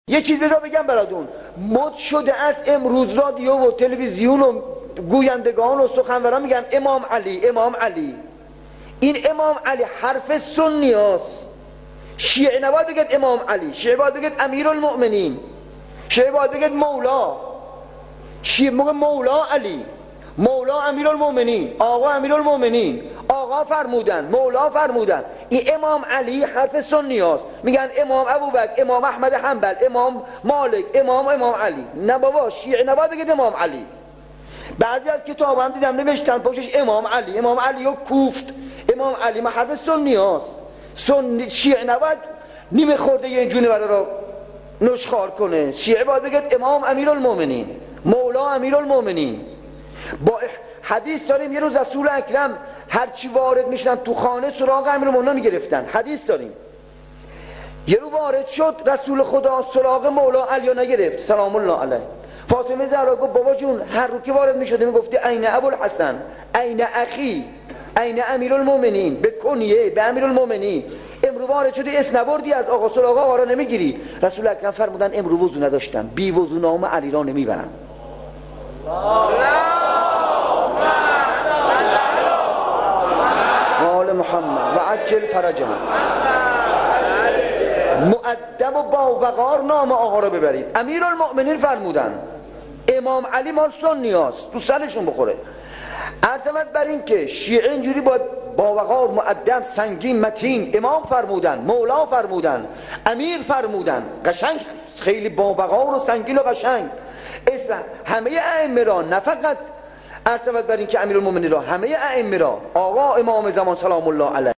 یه چیز بذار بگم براتون، مد شده از امروز رادیو و تلویزیون و گویندگان و سخنوران میگن امام علی امام علی. این امام علی حرف سنی هست. شیعه نباید بگید امام علی، شیعه باید بگید امیرالمؤمنین، شیعه باید بگید مولا. شیعه میگه مولا علی، مولا امیرالمؤمنین، آقا امیرالمؤمنین، آقا فرمودن، مولا فرمودن. این امام علی حرف سنی هست. میگن امام ابوبکر، امام احمد حنبل، امام مالک، امام علی. نه بابا، شیعه نباید بگید امام علی. بعضی از کتاب هم دیدم نوشتن پشتش امام علی، امام علی رو کوفت. امام علی ما حرف سنی هست. شیعه نباید نیمه خورده یه جونه برای را نشخار کنه. شیعه باید بگید امام امیرالمؤمنین، مولا امیرالمؤمنین. با حدیث داریم یه روز رسول اکرم هرچی وارد میشدن تو خانه سراغ امیرالمؤمنین میگرفتن. حدیث داریم یه رو وارد شد رسول خدا سراغ مولا علی نگرفت سلام الله علیه. فاطمه زهرا گفت بابا جون هر رو که وارد میشده میگفتی عین ابوالحسن، عین اخی، عین امیرالمؤمنین، به کنیه به امیرالمؤمنین. امرو وارد شدی اسم نبردی از آقا سراغ آقا را نمیگیری. رسول اکرم فرمودن امرو وضو نداشتم، بی وضو نام علی را نمیبرم. آل محمد و عجل فرجهم. مؤدب و با وقار نام آقا را ببرید. امیرالمؤمنین فرمودن. امام علی مال سنی هست، تو سرشون بخوره. عرضمت بر این که شیعه اینجوری با وقار، مؤدب، سنگین، متین امام فرمودن، مولا فرمودن، امیر فرمودن. قشنگ، خیلی با وقار و سنگین و قشنگ. اسم همه ائمه را، نه فقط عرضمت بر این که امیرالمؤمنین را، همه ائمه را، آقا امام زمان سلام الله علیه